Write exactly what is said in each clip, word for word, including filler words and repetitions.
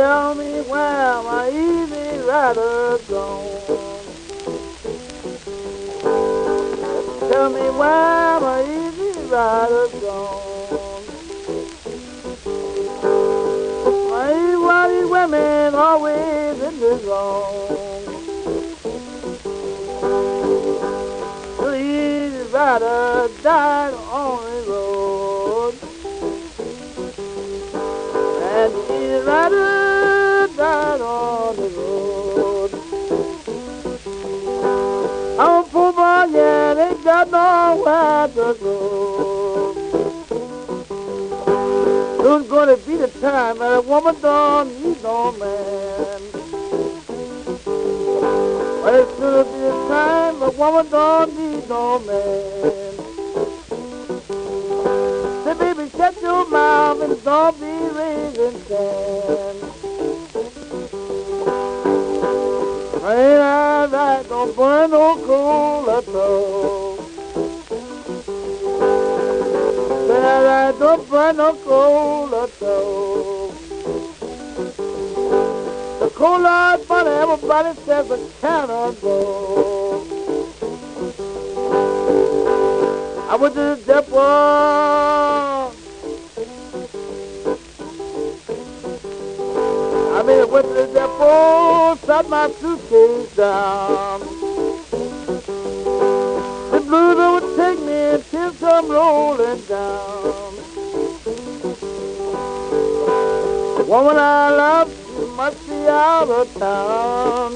Tell me where my easy rider gone. Tell me where my easy rider gone. My white women always in the wrong. The easy rider died on the road. And the easy rider died on the road. I'm a poor boy, yeah, ain't got nowhere to go. Soon's gonna be the time that a woman don't need no man. Well, it's gonna be the time a woman don't need no man. Say, baby, shut your mouth and don't be raising sand. Ain't I right? Don't burn no coal at all. Say I right? Don't burn no coal at all. The coal is funny, everybody says it cannot go. I went to the depot. I mean, I went to the depot, sat my suitcase down. The blues overtake me until I'm rolling down. The woman I love, she must be out of town.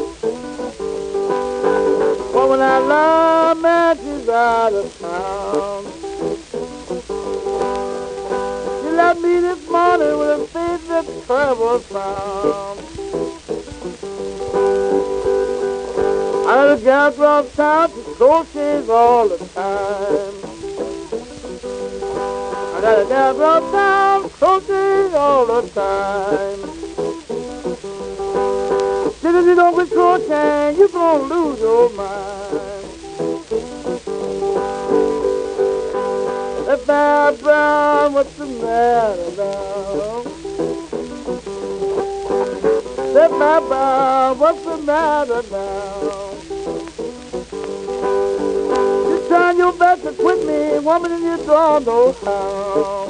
The woman I love, man, she's out of town. She left me this morning with a face that's terrible frown. I got a gal across town to crochets all the time. I got a gal across town, crochets all the time. Said if you don't quit crocheting, you're gonna lose your mind. That bad brown, what's the matter now? That bad brown, what's the matter now? You turn your back to quit me, woman, and you don't know how.